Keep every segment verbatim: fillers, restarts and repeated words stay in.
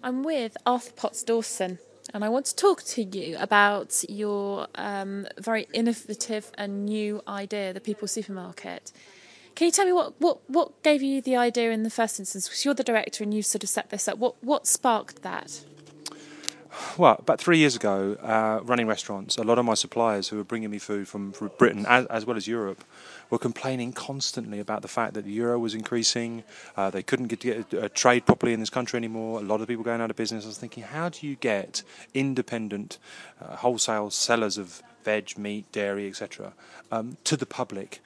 I'm with Arthur Potts Dawson, and I want to talk to you about your um, very innovative and new idea, the People Supermarket. Can you tell me what, what, what gave you the idea in the first instance? Because you're the director and you've sort of set this up. What what sparked that? Well, about three years ago, uh, running restaurants, a lot of my suppliers who were bringing me food from, from Britain as, as well as Europe were complaining constantly about the fact that the euro was increasing. Uh, they couldn't get, get a, a trade properly in this country anymore. A lot of people going out of business. I was thinking, how do you get independent uh, wholesale sellers of veg, meat, dairy, et cetera, um, to the public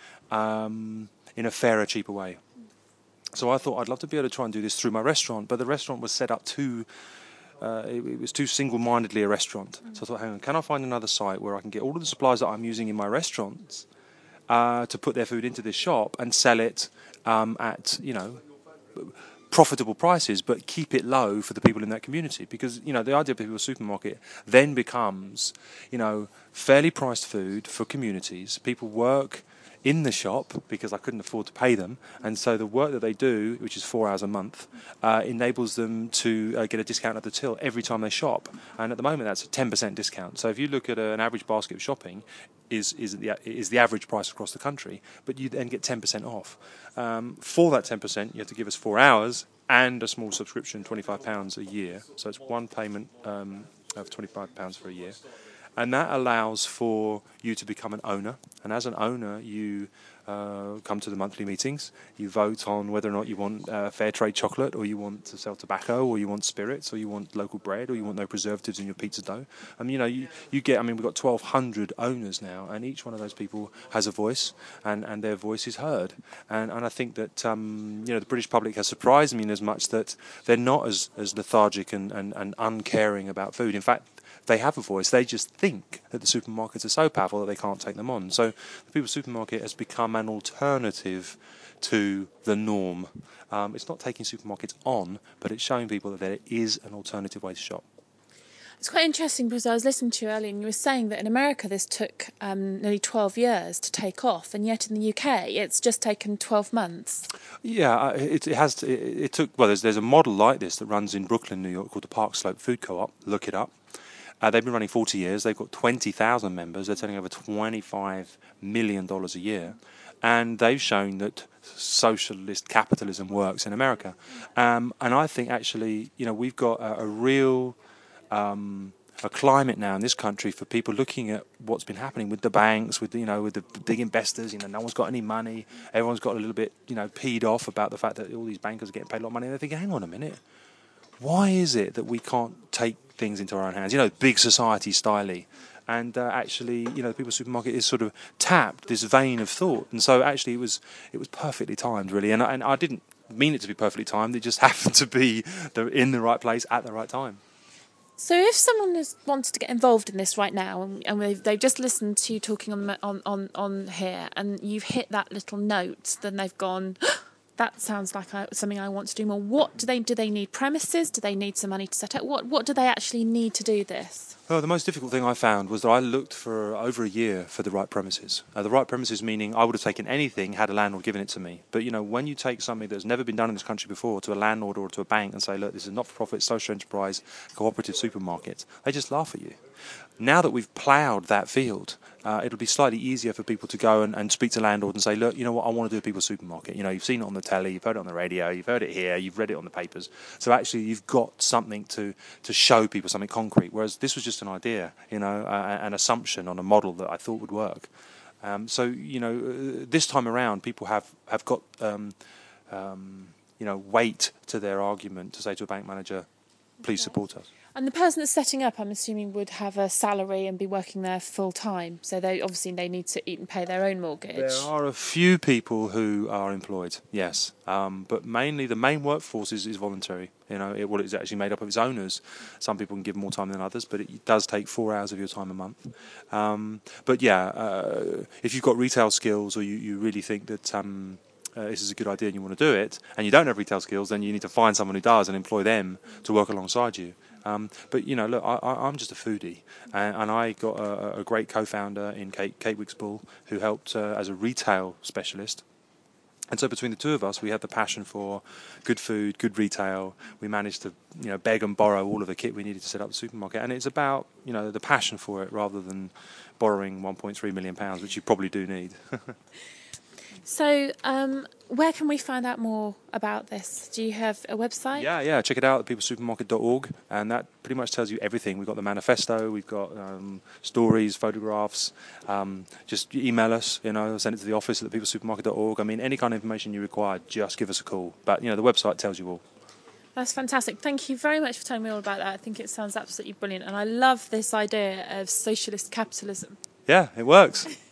um, in a fairer, cheaper way? So I thought I'd love to be able to try and do this through my restaurant, but the restaurant was set up too... Uh, it, it was too single-mindedly a restaurant. Mm. So I thought, hang on, can I find another site where I can get all of the supplies that I'm using in my restaurants uh, to put their food into this shop and sell it um, at, you know, profitable prices, but keep it low for the people in that community? Because, you know, the idea of the People Supermarket then becomes, you know, fairly priced food for communities. People work in the shop because I couldn't afford to pay them, and so the work that they do, which is four hours a month, uh, enables them to uh, get a discount at the till every time they shop. And at the moment, that's a ten percent discount. So if you look at a, an average basket of shopping, is is the is the average price across the country, but you then get ten percent off. Um, for that ten percent, you have to give us four hours and a small subscription, twenty-five pounds a year. So it's one payment um, of twenty-five pounds for a year. And that allows for you to become an owner. And as an owner, you uh, come to the monthly meetings. You vote on whether or not you want uh, fair trade chocolate, or you want to sell tobacco, or you want spirits, or you want local bread, or you want no preservatives in your pizza dough. And, you know, you, you get, I mean, we've got twelve hundred owners now, and each one of those people has a voice, and, and their voice is heard. And, and I think that, um, you know, the British public has surprised me in as much that they're not as, as lethargic and, and, and uncaring about food. In fact, they have a voice. They just think that the supermarkets are so powerful that they can't take them on. So the People's Supermarket has become an alternative to the norm. Um, it's not taking supermarkets on, but it's showing people that there is an alternative way to shop. It's quite interesting because I was listening to you earlier and you were saying that in America this took um, nearly twelve years to take off, and yet in the U K it's just taken twelve months. Yeah, it, it has. To, it, it took. Well, there's there's a model like this that runs in Brooklyn, New York, called the Park Slope Food Co-op. Look it up. Uh, they've been running forty years. They've got twenty thousand members. They're turning over twenty-five million dollars a year. And they've shown that socialist capitalism works in America. Um, and I think, actually, you know, we've got a, a real um, a climate now in this country for people looking at what's been happening with the banks, with, you know, with the big investors. You know, no one's got any money. Everyone's got a little bit, you know, peed off about the fact that all these bankers are getting paid a lot of money. And they're thinking, hang on a minute. Why is it that we can't take things into our own hands? You know, big society styly. And uh, actually, you know, the People's Supermarket is sort of tapped this vein of thought. And so actually it was it was perfectly timed, really. And, and I didn't mean it to be perfectly timed. It just happened to be the, in the right place at the right time. So if someone has wanted to get involved in this right now, and, and they've, they've just listened to you talking on, on, on, on here, and you've hit that little note, then they've gone... that sounds like I, something I want to do more. What do they do? They need premises? Do they need some money to set up? What What do they actually need to do this? Well, the most difficult thing I found was that I looked for over a year for the right premises. Uh, the right premises meaning I would have taken anything had a landlord given it to me. But, you know, when you take something that's never been done in this country before to a landlord or to a bank and say, look, this is a not-for-profit social enterprise cooperative supermarket, they just laugh at you. Now that we've ploughed that field, uh, it'll be slightly easier for people to go and, and speak to landlord and say, look, you know what, I want to do a People's Supermarket. You know, you've seen it on the telly, you've heard it on the radio, you've heard it here, you've read it on the papers. So actually you've got something to, to show people, something concrete, whereas this was just an idea, you know, uh, an assumption on a model that I thought would work. Um, so, you know, uh, this time around, people have, have got, um, um, you know, weight to their argument to say to a bank manager, please support us. And the person that's setting up, I'm assuming, would have a salary and be working there full time. So they obviously they need to eat and pay their own mortgage. There are a few people who are employed, yes, um, but mainly the main workforce is, is voluntary. You know, it, well, it's actually made up of its owners. Some people can give more time than others, but it does take four hours of your time a month. Um, but yeah, uh, if you've got retail skills, or you, you really think that um, uh, this is a good idea and you want to do it, and you don't have retail skills, then you need to find someone who does and employ them to work alongside you. Um, but, you know, look, I, I'm just a foodie, and, and I got a, a great co-founder in Kate, Kate Wicks-Bull, who helped uh, as a retail specialist. And so between the two of us, we had the passion for good food, good retail. We managed to, you know, beg and borrow all of the kit we needed to set up the supermarket. And it's about, you know, the passion for it rather than borrowing one point three million pounds, which you probably do need. So, um, where can we find out more about this? Do you have a website? Yeah, yeah. Check it out at people supermarket dot org, and that pretty much tells you everything. We've got the manifesto, we've got um, stories, photographs. Um, just email us, you know, send it to the office at the people supermarket dot org. I mean, any kind of information you require, just give us a call. But, you know, the website tells you all. That's fantastic. Thank you very much for telling me all about that. I think it sounds absolutely brilliant. And I love this idea of socialist capitalism. Yeah, it works.